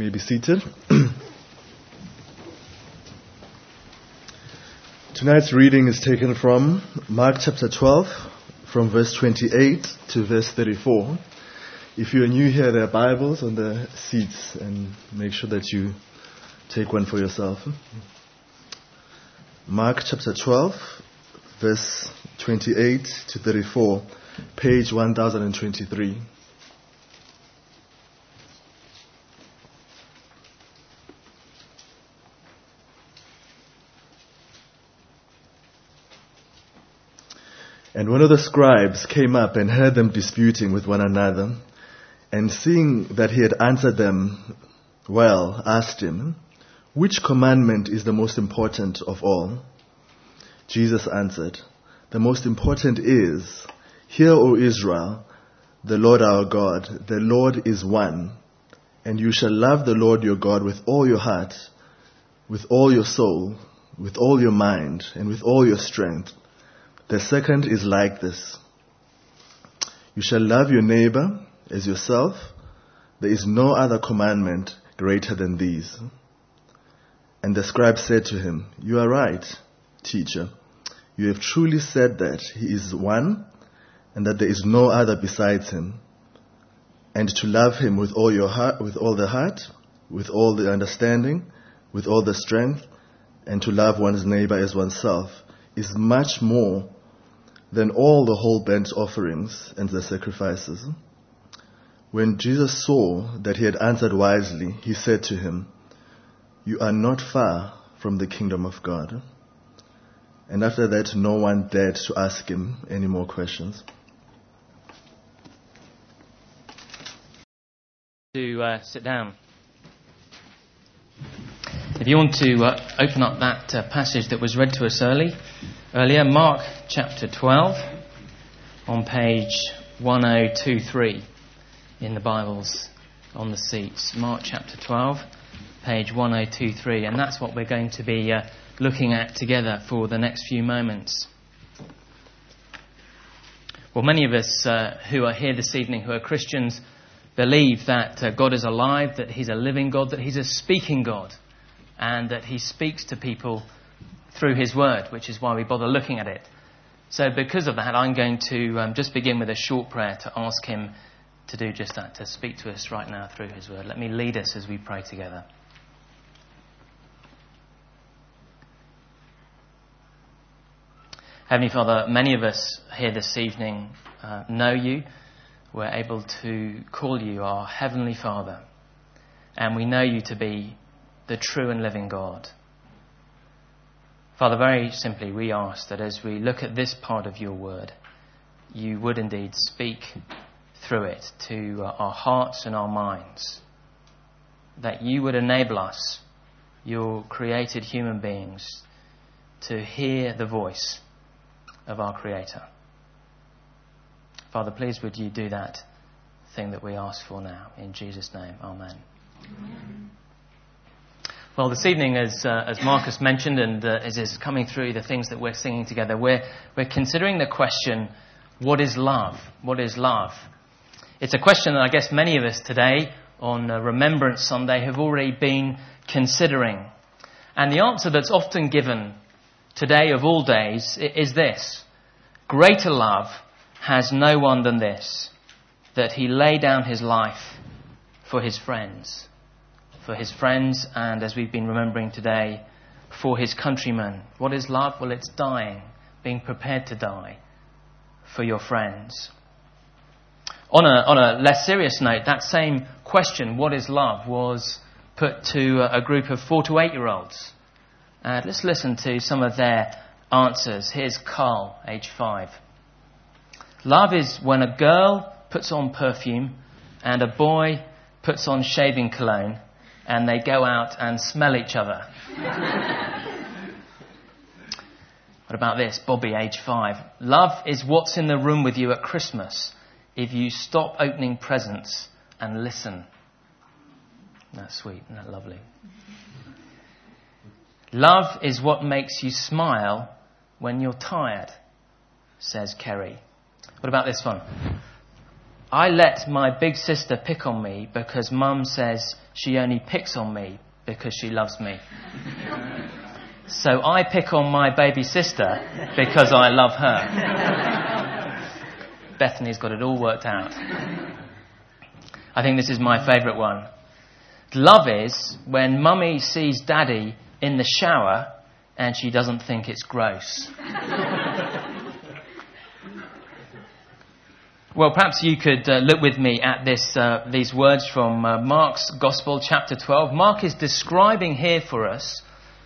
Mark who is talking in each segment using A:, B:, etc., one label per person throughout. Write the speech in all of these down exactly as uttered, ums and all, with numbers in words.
A: may be seated. Tonight's reading is taken from Mark chapter twelve, from verse twenty-eight to verse thirty-four. If you are new here, there are Bibles on the seats, and make sure that you take one for yourself. Mark chapter twelve, verse twenty-eight to thirty-four, page one thousand twenty-three. And one of the scribes came up and heard them disputing with one another, and seeing that he had answered them well, asked him, "Which commandment is the most important of all?" Jesus answered, "The most important is, 'Hear, O Israel, the Lord our God, the Lord is one, and you shall love the Lord your God with all your heart, with all your soul, with all your mind, and with all your strength. The second is like this: you shall love your neighbor as yourself. There is no other commandment greater than these." And the scribe said to him, "You are right, teacher. You have truly said that he is one, and that there is no other besides him, and to love him with all your heart, with all the heart, with all the understanding, with all the strength, and to love one's neighbor as oneself is much more than all the whole burnt offerings and the sacrifices." When Jesus saw that he had answered wisely, he said to him, "You are not far from the kingdom of God." And after that, no one dared to ask him any more questions.
B: To uh, sit down. If you want to uh, open up that uh, passage that was read to us early, earlier, Mark chapter twelve, on page one oh two three in the Bibles on the seats. Mark chapter twelve, page one oh two three, and that's what we're going to be uh, looking at together for the next few moments. Well, many of us uh, who are here this evening, who are Christians, believe that uh, God is alive, that He's a living God, that He's a speaking God, and that He speaks to people through His Word, which is why we bother looking at it. So because of that, I'm going to um, just begin with a short prayer to ask Him to do just that, to speak to us right now through His Word. Let me lead us as we pray together. Heavenly Father, many of us here this evening uh, know You. We're able to call You our Heavenly Father, and we know You to be the true and living God. Father, very simply, we ask that as we look at this part of Your Word, You would indeed speak through it to our hearts and our minds, that You would enable us, Your created human beings, to hear the voice of our Creator. Father, please would You do that thing that we ask for now. In Jesus' name, amen. Amen. Well, this evening, as uh, as Marcus mentioned, and uh, as is coming through the things that we're singing together, we're we're considering the question, what is love? What is love? It's a question that I guess many of us today on uh, Remembrance Sunday have already been considering. And the answer that's often given today of all days is this: greater love has no one than this, that He lay down His life for His friends. For His friends, and as we've been remembering today, for His countrymen. What is love? Well, it's dying, being prepared to die for your friends. On a, on a less serious note, that same question, what is love, was put to a, a group of four to eight year olds. Uh, let's listen to some of their answers. Here's Carl, age five. Love is when a girl puts on perfume and a boy puts on shaving cologne, and they go out and smell each other. What about this? Bobby, age five. Love is what's in the room with you at Christmas if you stop opening presents and listen. That's sweet. Isn't that lovely? Love is what makes you smile when you're tired, says Kerry. What about this one? I let my big sister pick on me because Mum says she only picks on me because she loves me. So I pick on my baby sister because I love her. Bethany's got it all worked out. I think this is my favourite one. Love is when mummy sees daddy in the shower and she doesn't think it's gross. Well, perhaps you could uh, look with me at this, uh, these words from uh, Mark's Gospel, chapter twelve. Mark is describing here for us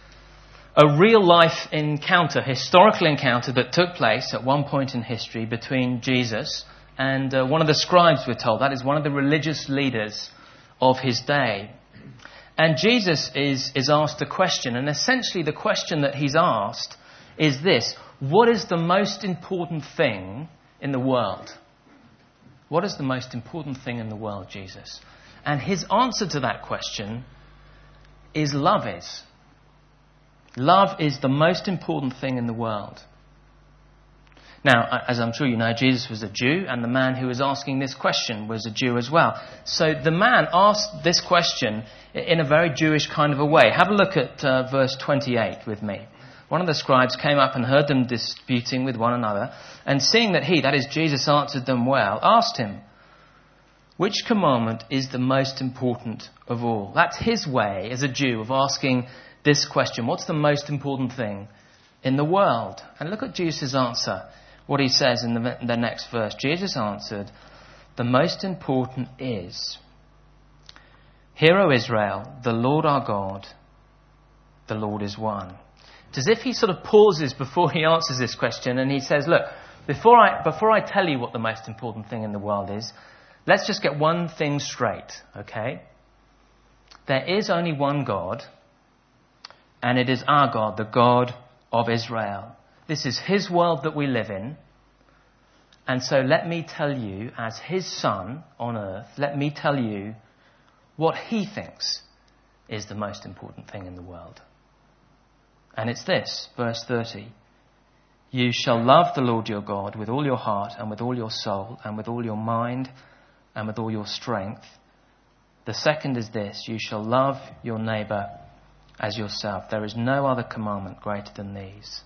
B: a real-life encounter, historical encounter that took place at one point in history between Jesus and uh, one of the scribes, we're told. That is one of the religious leaders of his day. And Jesus is, is asked a question, and essentially the question that he's asked is this: what is the most important thing in the world? What is the most important thing in the world, Jesus? And his answer to that question is love is. Love is the most important thing in the world. Now, as I'm sure you know, Jesus was a Jew, and the man who was asking this question was a Jew as well. So the man asked this question in a very Jewish kind of a way. Have a look at uh, verse twenty-eight with me. One of the scribes came up and heard them disputing with one another, and seeing that he, that is Jesus, answered them well, asked him, which commandment is the most important of all? That's his way as a Jew of asking this question. What's the most important thing in the world? And look at Jesus' answer. What he says in the, the next verse. Jesus answered, the most important is, Hear, O Israel, the Lord our God, the Lord is one. It's as if he sort of pauses before he answers this question, and he says, look, before I, before I tell you what the most important thing in the world is, let's just get one thing straight, okay? There is only one God, and it is our God, the God of Israel. This is his world that we live in. And so let me tell you, as his son on earth, let me tell you what he thinks is the most important thing in the world. And it's this, verse thirty. You shall love the Lord your God with all your heart and with all your soul and with all your mind and with all your strength. The second is this, you shall love your neighbour as yourself. There is no other commandment greater than these.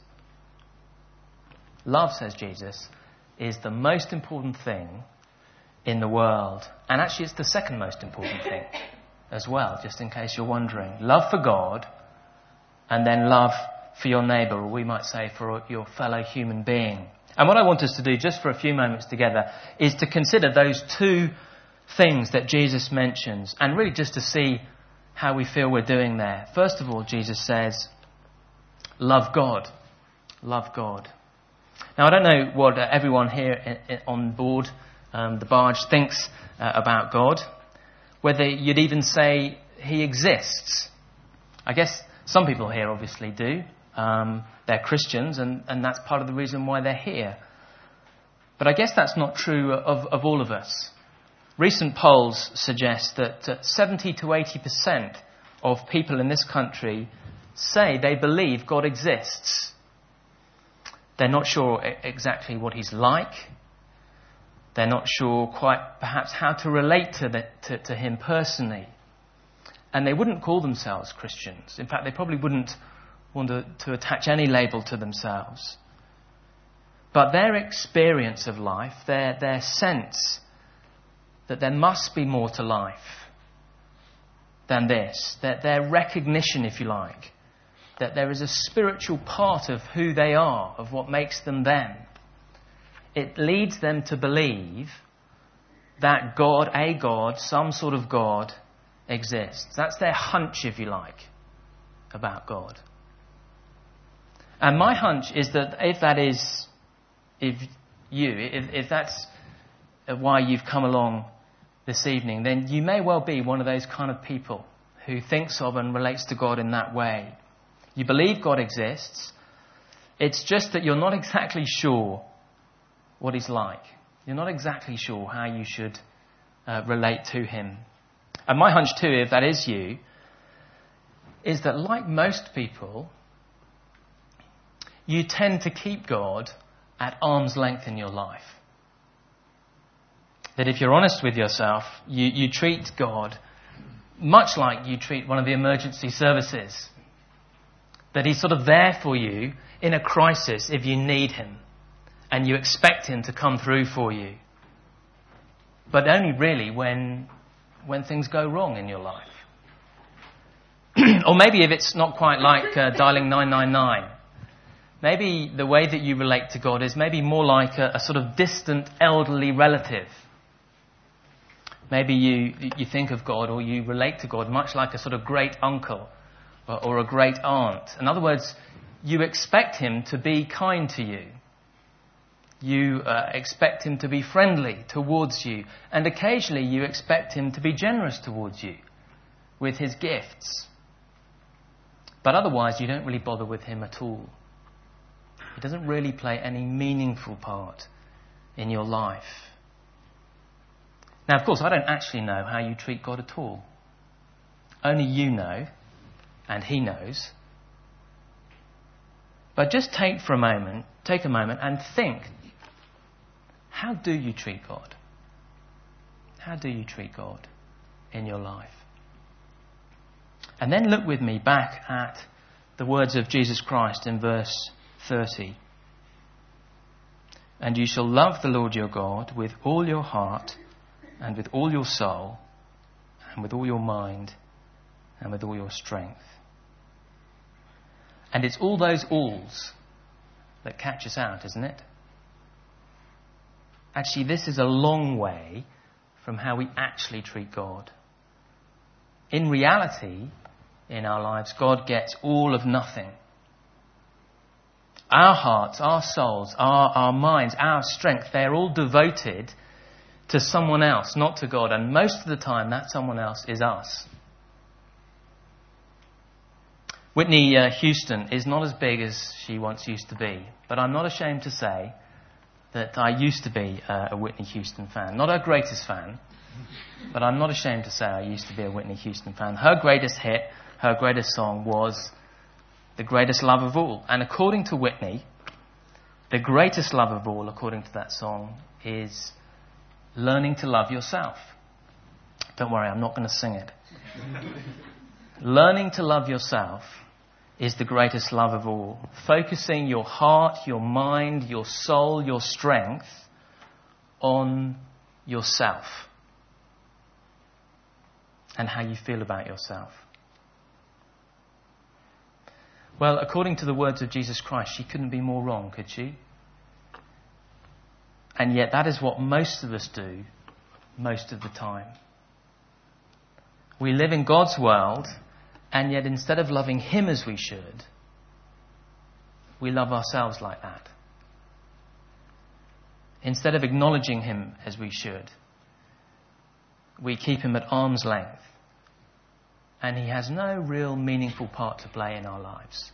B: Love, says Jesus, is the most important thing in the world. And actually it's the second most important thing as well, just in case you're wondering. Love for God, and then love for your neighbour, or we might say for your fellow human being. And what I want us to do just for a few moments together is to consider those two things that Jesus mentions, and really just to see how we feel we're doing there. First of all, Jesus says, love God. Love God. Now, I don't know what uh, everyone here in, in, on board um, the barge thinks uh, about God, whether you'd even say he exists. I guess some people here obviously do. Um, they're Christians, and, and that's part of the reason why they're here. But I guess that's not true of, of all of us. Recent polls suggest that uh, seventy to eighty percent of people in this country say they believe God exists. They're not sure exactly what he's like. They're not sure quite perhaps how to relate to, the, to, to him personally. And they wouldn't call themselves Christians. In fact, they probably wouldn't want to, to attach any label to themselves. But their experience of life, their, their sense that there must be more to life than this, that their recognition, if you like, that there is a spiritual part of who they are, of what makes them them, it leads them to believe that God, a God, some sort of God, exists. That's their hunch, if you like, about God. And my hunch is that if that is, if you, if, if that's why you've come along this evening, then you may well be one of those kind of people who thinks of and relates to God in that way. You believe God exists. It's just that you're not exactly sure what he's like. You're not exactly sure how you should uh, relate to him. And my hunch too, if that is you, is that like most people, you tend to keep God at arm's length in your life. That if you're honest with yourself, you, you treat God much like you treat one of the emergency services. That he's sort of there for you in a crisis if you need him, and you expect him to come through for you. But only really when, when things go wrong in your life. Or maybe if it's not quite like uh, dialing nine nine nine. Maybe the way that you relate to God is maybe more like a, a sort of distant elderly relative. Maybe you, you think of God, or you relate to God much like a sort of great uncle or, or a great aunt. In other words, you expect him to be kind to you. You uh, expect him to be friendly towards you. And occasionally you expect him to be generous towards you with his gifts. But otherwise you don't really bother with him at all. He doesn't really play any meaningful part in your life. Now, of course, I don't actually know how you treat God at all. Only you know, and he knows. But just take for a moment, take a moment and think, how do you treat God? How do you treat God in your life? And then look with me back at the words of Jesus Christ in verse thirty. And you shall love the Lord your God with all your heart and with all your soul and with all your mind and with all your strength. And it's all those alls that catch us out, isn't it? Actually, this is a long way from how we actually treat God. In reality, in our lives, God gets all of nothing. Our hearts, our souls, our, our minds, our strength, they're all devoted to someone else, not to God. And most of the time, that someone else is us. Whitney uh, Houston is not as big as she once used to be. But I'm not ashamed to say that I used to be uh, a Whitney Houston fan. Not her greatest fan, but I'm not ashamed to say I used to be a Whitney Houston fan. Her greatest hit, her greatest song was The Greatest Love of All. And according to Whitney, the greatest love of all, according to that song, is learning to love yourself. Don't worry, I'm not going to sing it. Learning to love yourself is the greatest love of all. Focusing your heart, your mind, your soul, your strength on yourself and how you feel about yourself. Well, according to the words of Jesus Christ, she couldn't be more wrong, could she? And yet that is what most of us do most of the time. We live in God's world, and yet instead of loving him as we should, we love ourselves like that. Instead of acknowledging him as we should, we keep him at arm's length. And he has no real meaningful part to play in our lives.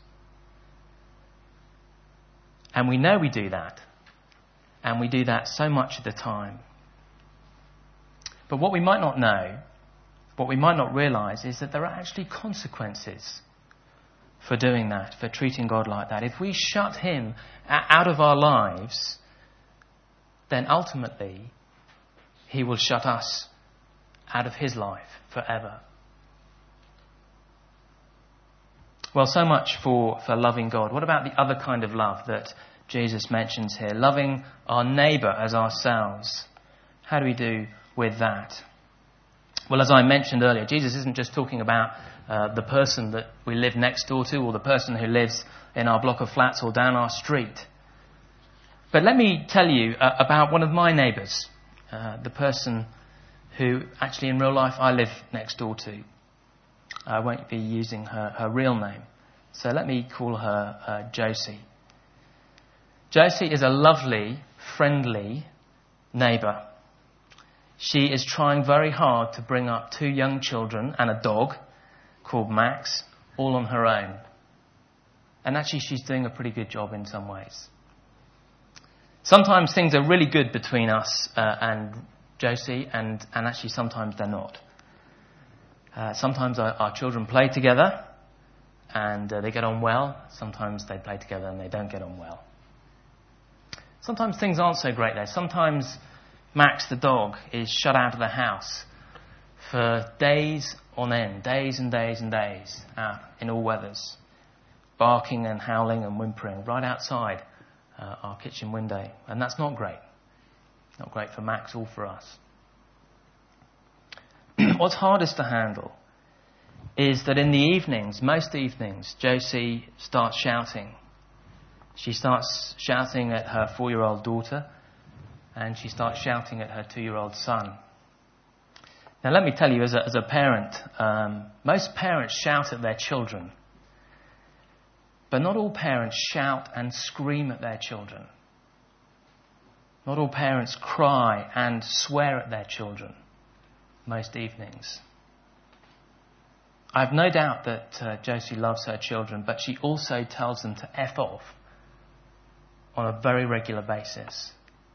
B: And we know we do that. And we do that so much of the time. But what we might not know, what we might not realize, is that there are actually consequences for doing that, for treating God like that. If we shut him out of our lives, then ultimately he will shut us out of his life forever. Well, so much for, for loving God. What about the other kind of love that Jesus mentions here? Loving our neighbour as ourselves. How do we do with that? Well, as I mentioned earlier, Jesus isn't just talking about uh, the person that we live next door to or the person who lives in our block of flats or down our street. But let me tell you uh, about one of my neighbours, uh, the person who actually in real life I live next door to. I won't be using her, her real name. So let me call her uh, Josie. Josie is a lovely, friendly neighbour. She is trying very hard to bring up two young children and a dog called Max, all on her own. And actually she's doing a pretty good job in some ways. Sometimes things are really good between us uh, and Josie, and, and actually sometimes they're not. Uh, sometimes our, our children play together and uh, they get on well. Sometimes they play together and they don't get on well. Sometimes things aren't so great there. Sometimes Max the dog is shut out of the house for days on end, days and days and days, out in all weathers, barking and howling and whimpering right outside uh, our kitchen window. And that's not great. Not great for Max or for us. What's hardest to handle is that in the evenings, most evenings, Josie starts shouting. She starts shouting at her four-year-old daughter, and she starts shouting at her two-year-old son. Now, let me tell you, as a, as a parent, um, most parents shout at their children. But not all parents shout and scream at their children. Not all parents cry and swear at their children most evenings. I have no doubt that uh, Josie loves her children, but she also tells them to F off on a very regular basis.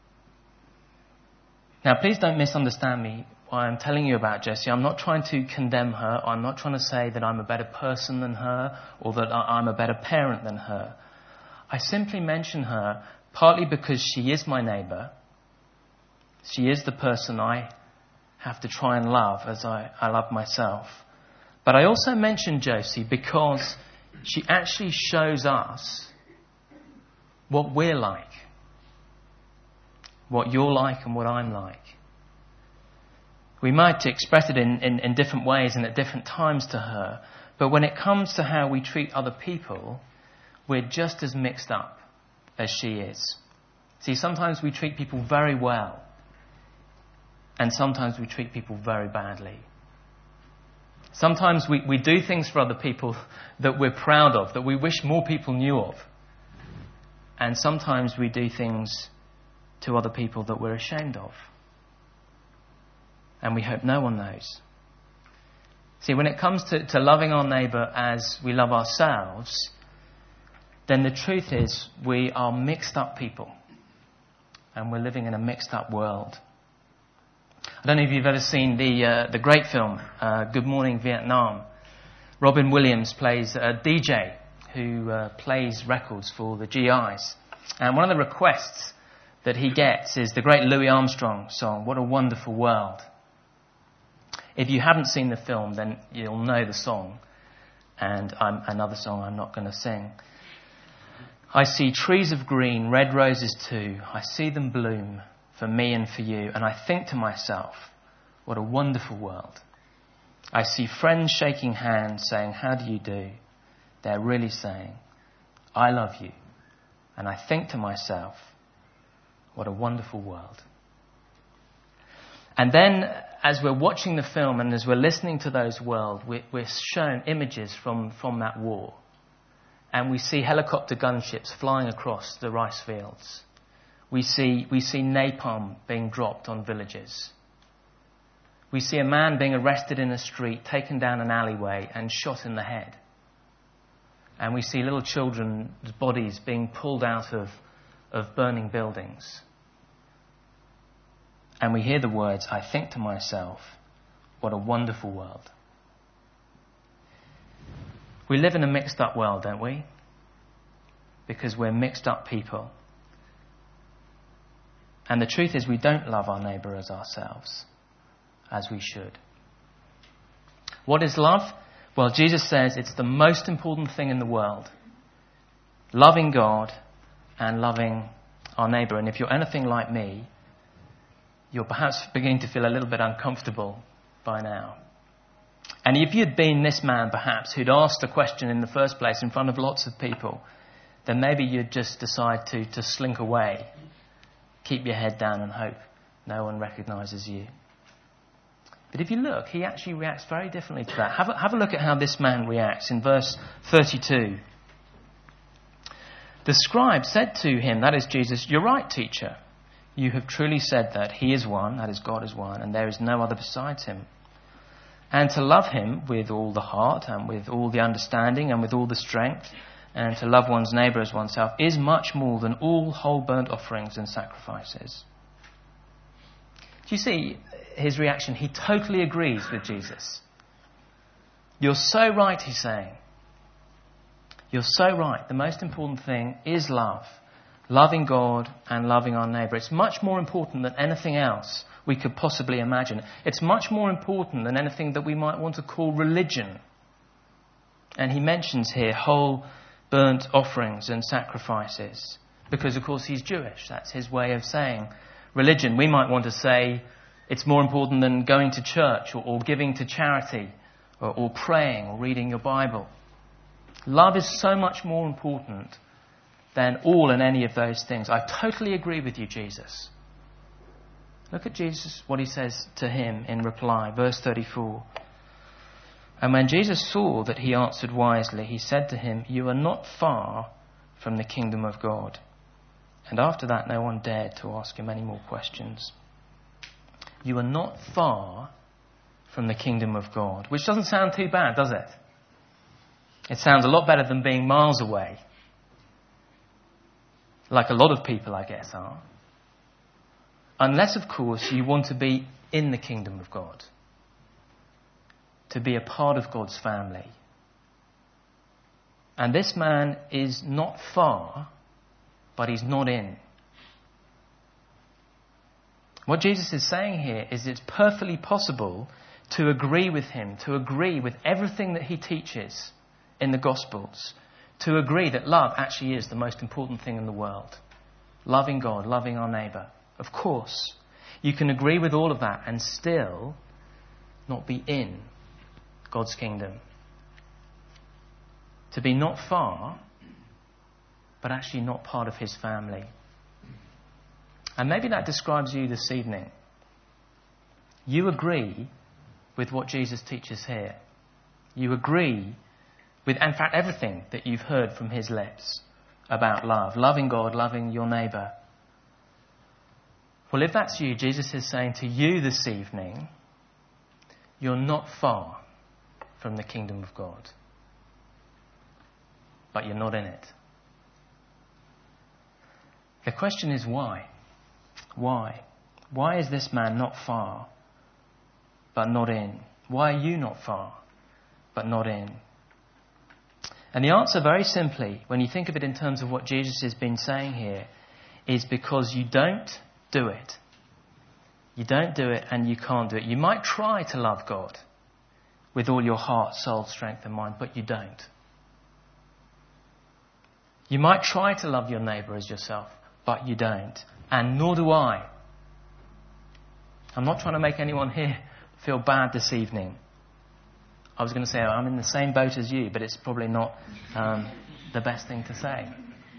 B: Now, please don't misunderstand me. I'm telling you about Josie. I'm not trying to condemn her. I'm not trying to say that I'm a better person than her or that I'm a better parent than her. I simply mention her partly because she is my neighbour. She is the person I have to try and love as I, I love myself. But I also mention Josie because she actually shows us what we're like, what you're like and what I'm like. We might express it in, in, in different ways and at different times to her, but when it comes to how we treat other people, we're just as mixed up as she is. See, sometimes we treat people very well, and sometimes we treat people very badly. Sometimes we, we do things for other people that we're proud of, that we wish more people knew of. And sometimes we do things to other people that we're ashamed of. And we hope no one knows. See, when it comes to, to loving our neighbour as we love ourselves, then the truth is we are mixed up people. And we're living in a mixed up world. I don't know if you've ever seen the uh, the great film, uh, Good Morning Vietnam. Robin Williams plays a D J who uh, plays records for the G Is. And one of the requests that he gets is the great Louis Armstrong song, What a Wonderful World. If you haven't seen the film, then you'll know the song. And I'm, another song I'm not going to sing. I see trees of green, red roses too. I see them bloom for me and for you. And I think to myself, what a wonderful world. I see friends shaking hands saying, how do you do? They're really saying, I love you. And I think to myself, what a wonderful world. And then, as we're watching the film and as we're listening to those words, we're shown images from, from that war. And we see helicopter gunships flying across the rice fields. We see, we see napalm being dropped on villages. We see a man being arrested in a street, taken down an alleyway and shot in the head. And we see little children's bodies being pulled out of, of burning buildings. And we hear the words, I think to myself, what a wonderful world. We live in a mixed up world, don't we? Because we're mixed up people. And the truth is we don't love our neighbour as ourselves, as we should. What is love? Well, Jesus says it's the most important thing in the world. Loving God and loving our neighbour. And if you're anything like me, you're perhaps beginning to feel a little bit uncomfortable by now. And if you'd been this man, perhaps, who'd asked a question in the first place in front of lots of people, then maybe you'd just decide to, to slink away, keep your head down and hope no one recognises you. But if you look, he actually reacts very differently to that. Have a, have a look at how this man reacts in verse thirty-two. The scribe said to him, that is Jesus, you're right, teacher. You have truly said that he is one, that is God is one, and there is no other besides him. And to love him with all the heart and with all the understanding and with all the strength, and to love one's neighbour as oneself is much more than all whole burnt offerings and sacrifices. Do you see his reaction? He totally agrees with Jesus. You're so right, he's saying. You're so right. The most important thing is love. Loving God and loving our neighbour. It's much more important than anything else we could possibly imagine. It's much more important than anything that we might want to call religion. And he mentions here whole burnt offerings and sacrifices. Because, of course, he's Jewish. That's his way of saying religion. We might want to say it's more important than going to church or, or giving to charity or, or praying or reading your Bible. Love is so much more important than all and any of those things. I totally agree with you, Jesus. Look at Jesus, what he says to him in reply. Verse thirty-four. And when Jesus saw that he answered wisely, he said to him, "You are not far from the kingdom of God." And after that, no one dared to ask him any more questions. You are not far from the kingdom of God. Which doesn't sound too bad, does it? It sounds a lot better than being miles away. Like a lot of people, I guess, are. Unless, of course, you want to be in the kingdom of God. To be a part of God's family. And this man is not far, but he's not in. What Jesus is saying here is it's perfectly possible to agree with him, to agree with everything that he teaches in the Gospels, to agree that love actually is the most important thing in the world. Loving God, loving our neighbour. Of course, you can agree with all of that and still not be in God's kingdom. To be not far, but actually not part of his family. And maybe that describes you this evening. You agree with what Jesus teaches here. You agree with, in fact, everything that you've heard from his lips about love. Loving God, loving your neighbour. Well, if that's you, Jesus is saying to you this evening, you're not far from the kingdom of God. But you're not in it. The question is why? Why? Why is this man not far, but not in? Why are you not far, but not in? And the answer, very simply, when you think of it in terms of what Jesus has been saying here, is because you don't do it. You don't do it and you can't do it. You might try to love God with all your heart, soul, strength and mind, but you don't. You might try to love your neighbour as yourself, but you don't. And nor do I. I'm not trying to make anyone here feel bad this evening. I was going to say, I'm in the same boat as you, but it's probably not um, the best thing to say.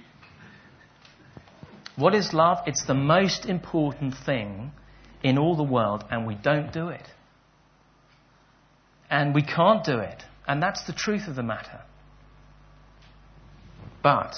B: What is love? It's the most important thing in all the world, and we don't do it. And we can't do it. And that's the truth of the matter. But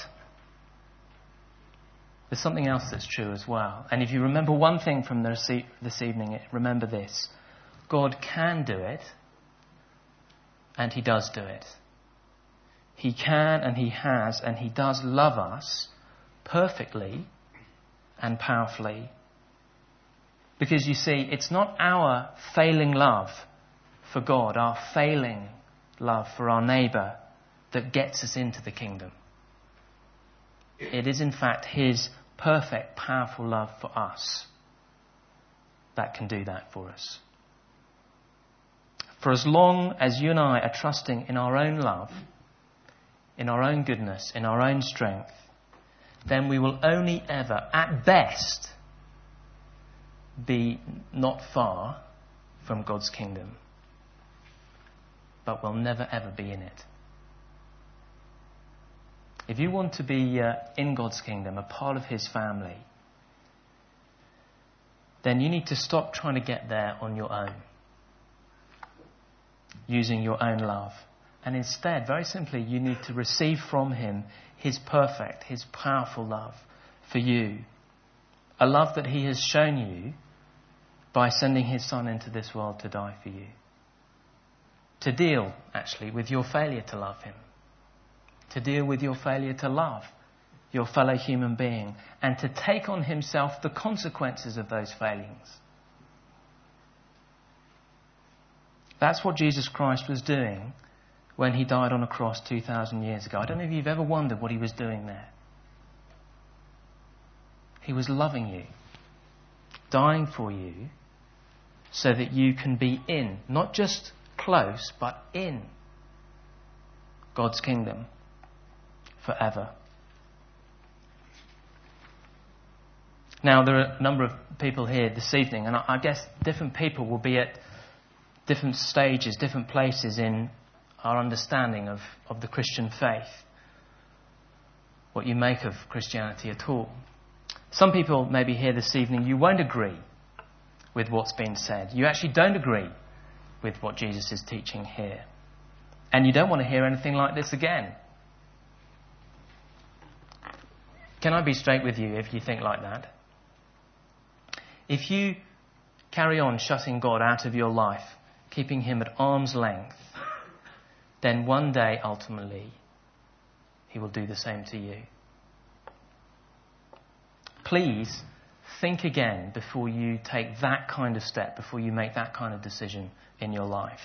B: there's something else that's true as well. And if you remember one thing from this evening, remember this. God can do it, and he does do it. He can and he has and he does love us perfectly and powerfully. Because you see, it's not our failing love for God, our failing love for our neighbour that gets us into the kingdom. It is in fact his perfect, powerful love for us that can do that for us. For as long as you and I are trusting in our own love, in our own goodness, in our own strength, then we will only ever, at best, be not far from God's kingdom. But we'll never ever be in it. If you want to be uh, in God's kingdom, a part of his family, then you need to stop trying to get there on your own, using your own love. And instead, very simply, you need to receive from him his perfect, his powerful love for you. A love that he has shown you by sending his son into this world to die for you. To deal, actually, with your failure to love him. To deal with your failure to love your fellow human being. And to take on himself the consequences of those failings. That's what Jesus Christ was doing when he died on a cross two thousand years ago. I don't know if you've ever wondered what he was doing there. He was loving you, dying for you, so that you can be in, not just close, but in God's kingdom forever. Now, there are a number of people here this evening, and I guess different people will be at different stages, different places in our understanding of, of the Christian faith, what you make of Christianity at all. Some people maybe here this evening, you won't agree with what's been said. You actually don't agree with what Jesus is teaching here. And you don't want to hear anything like this again. Can I be straight with you if you think like that? If you carry on shutting God out of your life, keeping him at arm's length, then one day, ultimately, he will do the same to you. Please think again before you take that kind of step, before you make that kind of decision in your life.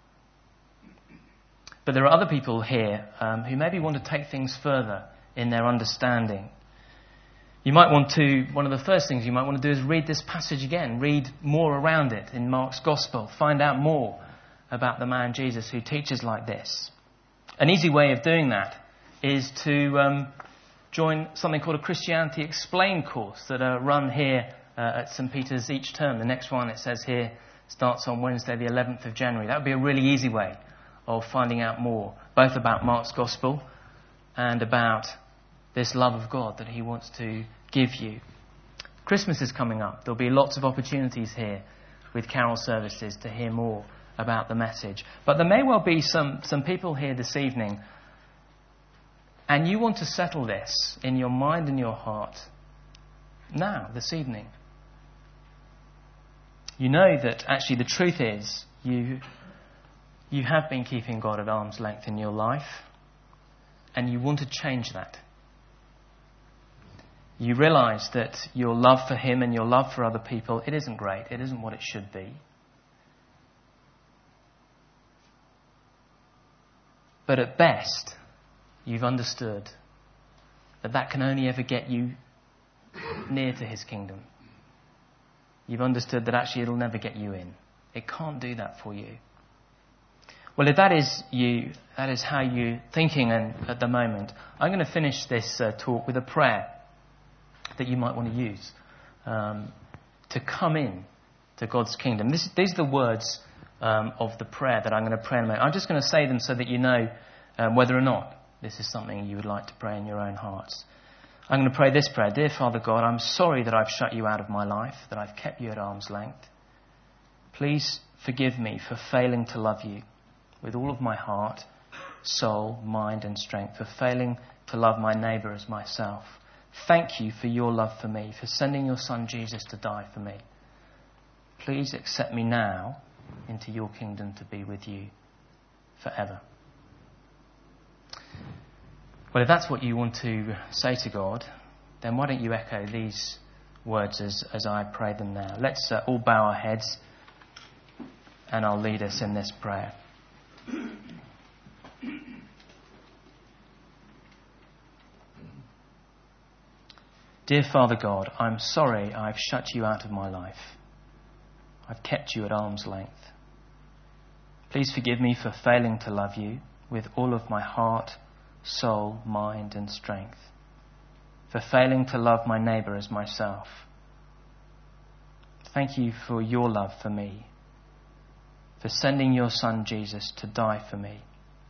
B: But there are other people here um, who maybe want to take things further in their understanding. You might want to, one of the first things you might want to do is read this passage again, read more around it in Mark's Gospel, find out more about the man Jesus who teaches like this. An easy way of doing that is to um, join something called a Christianity Explained course that are run here uh, at St Peter's each term. The next one, it says here, starts on Wednesday the eleventh of January. That would be a really easy way of finding out more, both about Mark's Gospel and about this love of God that he wants to give you. Christmas is coming up. There'll be lots of opportunities here with carol services to hear more about the message. But there may well be some, some people here this evening, and you want to settle this in your mind and your heart now, this evening. You know that actually the truth is you, you have been keeping God at arm's length in your life, and you want to change that. You realise that your love for him and your love for other people, it isn't great. It isn't what it should be. But at best, you've understood that that can only ever get you near to his kingdom. You've understood that actually it'll never get you in. It can't do that for you. Well, if that is you, that is how you're thinking and at the moment, I'm going to finish this uh, talk with a prayer that you might want to use um, to come in to God's kingdom. This, these are the words um, of the prayer that I'm going to pray in a moment. I'm just going to say them so that you know um, whether or not this is something you would like to pray in your own hearts. I'm going to pray this prayer. Dear Father God, I'm sorry that I've shut you out of my life, that I've kept you at arm's length. Please forgive me for failing to love you with all of my heart, soul, mind and strength, for failing to love my neighbour as myself. Thank you for your love for me, for sending your son Jesus to die for me. Please accept me now into your kingdom to be with you forever. Well, if that's what you want to say to God, then why don't you echo these words as, as I pray them now. Let's uh, all bow our heads and I'll lead us in this prayer. Dear Father God, I'm sorry I've shut you out of my life. I've kept you at arm's length. Please forgive me for failing to love you with all of my heart, soul, mind and strength. For failing to love my neighbour as myself. Thank you for your love for me. For sending your son Jesus to die for me.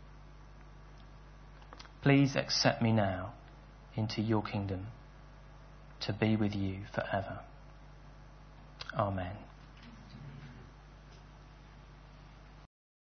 B: Please accept me now into your kingdom, to be with you forever. Amen.